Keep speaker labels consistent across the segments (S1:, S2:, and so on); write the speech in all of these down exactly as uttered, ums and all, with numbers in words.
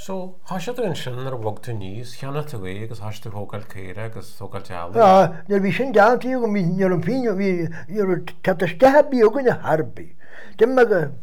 S1: So, hasio dwi'n sy'n ar wog to nis, chianna ty we, gos hasio dy hogal ceira, gos hogal tealu.
S2: Ja, när vi sen down till och min när de fin vi gör tatta stäbi och kunna harbi. Det mag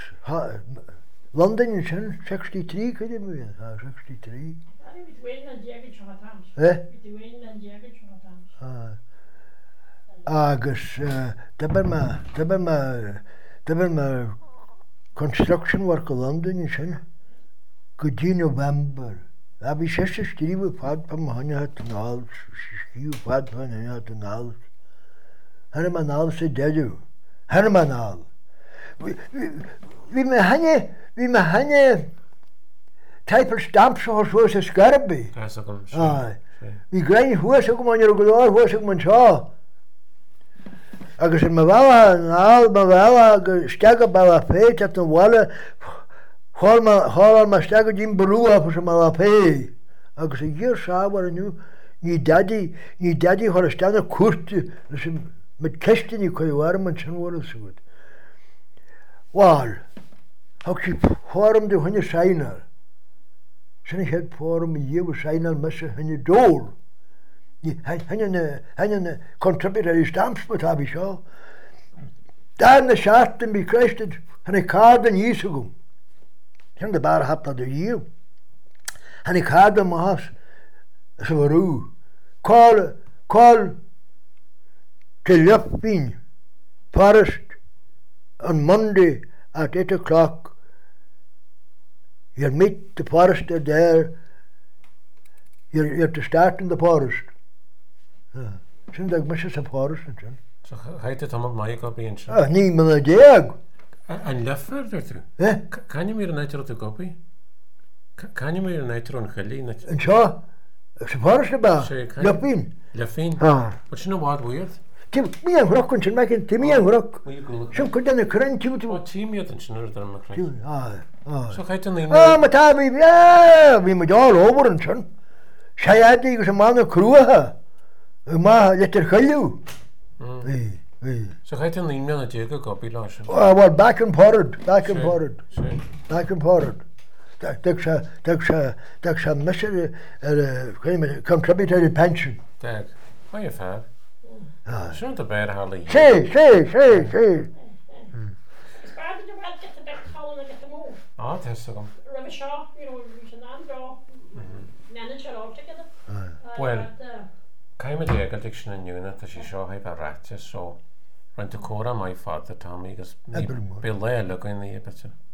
S2: London sen sextiotre kunde vi ja sextiotre.
S3: Ja, vi vet väl när jag gick och tams.
S2: Eh?
S3: Vi vet väl när jag gick och tams.
S2: Ah. Agus det var ma det var ma det var ma construction work in London sen. Good November. Ja, vi ses skriver fad på man har haft nal, skriver fad på man har haft nal. Han är man nal så det du. Han är man nal. Vi med henne, vi med henne typer stamp så så så skarbi.
S1: Ja, så kom.
S2: Ja. Vi grein hur så kommer jag gå hur så man så. Agus er mawala nal mawala staga bala feit at no wala hol ma hol ma staga jim brua for ma pe. Agus hier sawer nu ni daddy ni daddy hol staga kurt met kesten i koy warm en schon wala so gut. Wal. Hak sie form de hunne scheiner. Sen ich het form je we scheiner messe hunne dol. Han en han en contributor i stamspot hab ich ja. Dann schatten bi kristet han en karden jesugum. Han de bar hat da je. Han en karden mas so ru. Call call Telephone forest on Monday at eight o'clock. You'll meet the forester there. You're, you're to start in the forest. Sin dag mis a forest and
S1: So, heet het allemaal mij kopie in zo.
S2: Ah, nee, maar deag.
S1: En leffer dat er.
S2: Eh?
S1: Kan je meer een uitro te kopie? Kan je meer een uitro een gelien?
S2: En zo, ze forest ba.
S1: Zeker.
S2: Lapin.
S1: Leffin.
S2: Ah.
S1: But you know what weird?
S2: Tim, mi an grok kun sin maken, tim mi an grok.
S1: Moet je goelig.
S2: Sin kun dan een krant tim
S1: Wat
S2: tu.
S1: team je dan snurren dan maar krijg.
S2: Ah, ah.
S1: Zo heet het niet.
S2: Ah, maar ta vi, ja, vi moet all over en son. Zij had die ze man een kroeg. Ma, let er gellu. Hey, hey.
S1: Zo heet het niet meer dat je kopie laat.
S2: Ah, well, back and forward, back and forward.
S1: Zeker.
S2: Back and forward. Dat dat ze dat ze dat ze messer er geen contributory pension.
S1: Dag. Hoi je vader.
S2: Ah.
S1: Zo te bij halen.
S2: Say, say, say, say.
S3: Spaarde je wel get the back calling and get the move.
S1: Ah, het is zo.
S3: River Shaw, you know, we should not go. Manage it all together.
S1: Well, kan je me de dat ik zijn nieuwe dat je zo heeft raadjes zo. Want de cora my father Tommy is
S2: Ebbelmoor.
S1: Bill Lay look in the episode.